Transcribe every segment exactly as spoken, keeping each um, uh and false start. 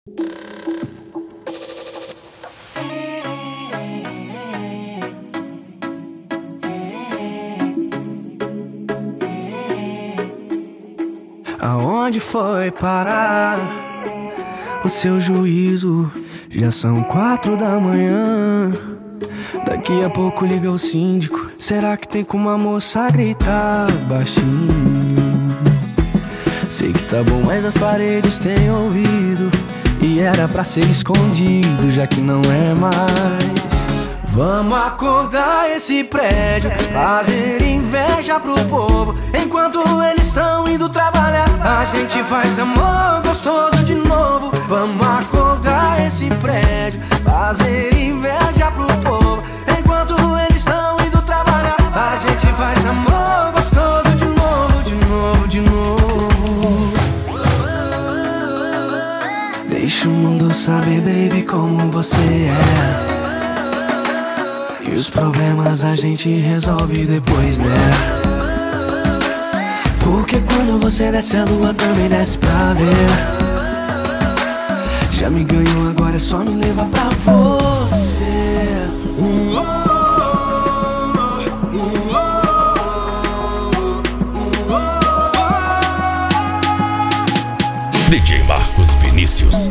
Aonde foi parar o seu juízo? Já são quatro da manhã. Daqui a pouco liga o síndico. Será que tem como a moça gritar baixinho? Sei que tá bom, mas as paredes têm ouvido, e era pra ser escondido, já que não é mais. Vamos acordar esse prédio, fazer inveja pro povo. Enquanto eles estão indo trabalhar, a gente faz amor gostoso de novo. Vamos acordar esse prédio, fazer inveja pro povo. Enquanto eles estão indo trabalhar, a gente faz amor gostoso de novo, de novo, de novo. Deixa o mundo saber, baby, como você é. E os problemas a gente resolve depois, né? Porque quando você desce, a lua também desce pra ver. Já me ganhou, agora é só me levar pra você. uh -oh. D J Marcos Vinícius.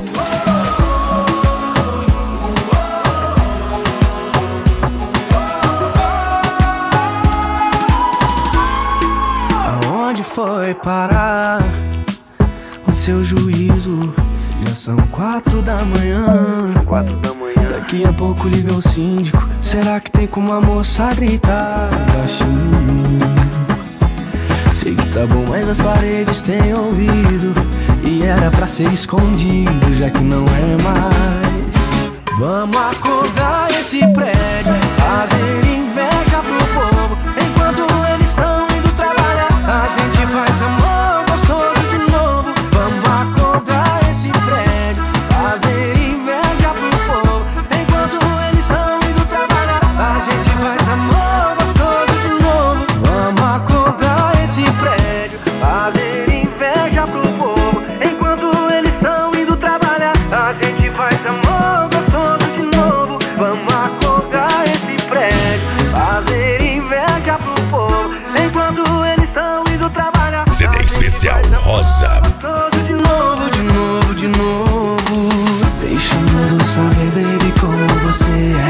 Aonde foi parar o seu juízo? Já são quatro da manhã. Quatro da manhã. Daqui a pouco liga o síndico. Será que tem como a moça gritar baixinho? Sei que tá bom, mas as paredes têm ouvido, e era pra ser escondido, já que não é mais. Vamos acordar esse prédio, fazer inveja pro povo. Enquanto eles estão indo trabalhar, a gente faz amor gostoso de novo. Vamos acordar esse prédio, fazer inveja pro povo. Enquanto eles estão indo trabalhar, a gente faz amor gostoso de novo. Vamos acordar esse prédio, fazer inveja pro povo. Enquanto eles estão indo trabalhar, a gente faz amor gostoso de novo. Vamos acordar esse prédio, fazer inveja pro povo. Enquanto eles estão indo trabalhar, C D especial Rosa. de novo, de novo, de novo. Deixa o mundo saber, baby, como você é.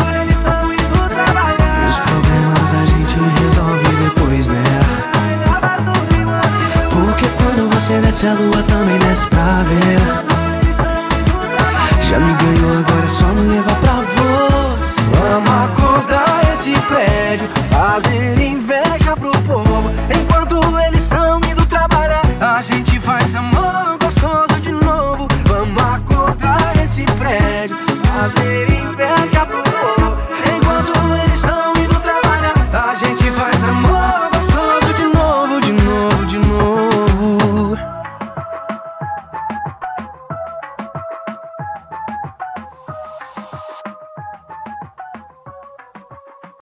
E os problemas a gente resolve depois, né? Porque quando você desce, a lua também desce pra ver. Já me ganhou, agora é só me levar